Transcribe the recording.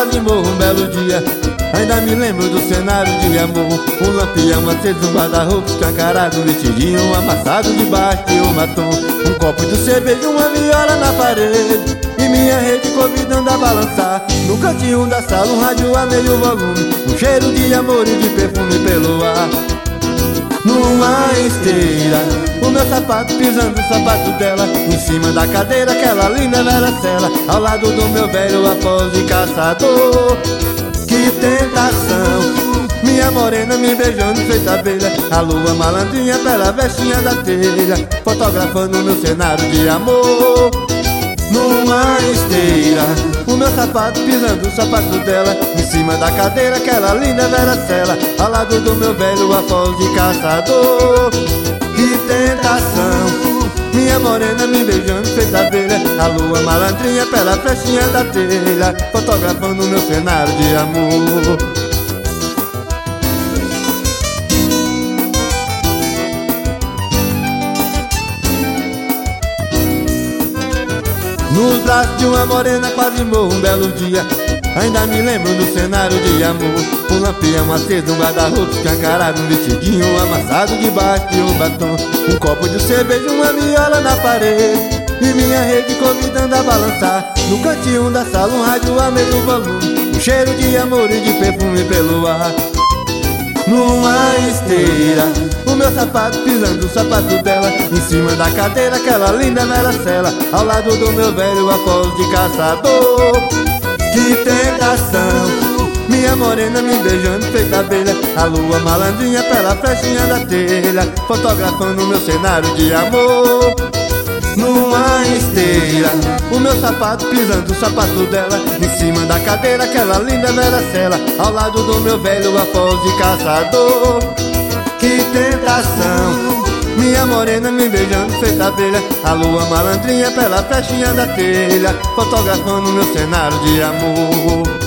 quase morro um belo dia. Ainda me lembro do cenário de amor. Um lampião aceso, um guarda-roupa escancarado, um vestidinho amassado debaixo de um batom, um copo de cerveja, uma viola na parede e minha rede convidando a balançar. No cantinho da sala um rádio a meio volume, um cheiro de amor e de perfume pelo ar. Numa esteira, o meu sapato pisando o sapato dela, em cima da cadeira aquela linda velha cela, ao lado do meu velho após de caçador. Que tentação, minha morena me beijando feita abelha, a lua malandrinha pela vestinha da telha, fotografando meu cenário de amor. Numa esteira, o meu sapato pisando o sapato dela, em cima da cadeira aquela linda velha cela, ao lado do meu velho após de caçador. Que tentação, minha morena me beijando feita abelha, a lua malandrinha pela flechinha da telha, fotografando meu cenário de amor. Nos braços de uma morena quase morro um belo dia. Ainda me lembro do cenário de amor. Um lampião aceso, um guarda-roupa escancarado, um vestidinho amassado debaixo de um batom, um copo de cerveja, uma viola na parede e minha rede convidando a balançar. No cantinho da sala um rádio a meio volume, um cheiro de amor e de perfume pelo ar. Numa esteira, o meu sapato pisando o sapato dela, em cima da cadeira aquela linda velha cela, ao lado do meu velho após de caçador. Que tentação, minha morena me beijando feita abelha, a lua malandrinha pela flechinha da telha, fotografando meu cenário de amor. Numa esteira, o meu sapato pisando o sapato dela, em cima da cadeira aquela linda velha cela, ao lado do meu velho após de caçador. Que tentação, minha morena me beijando feita abelha, a lua malandrinha pela flechinha da telha, fotografando meu cenário de amor.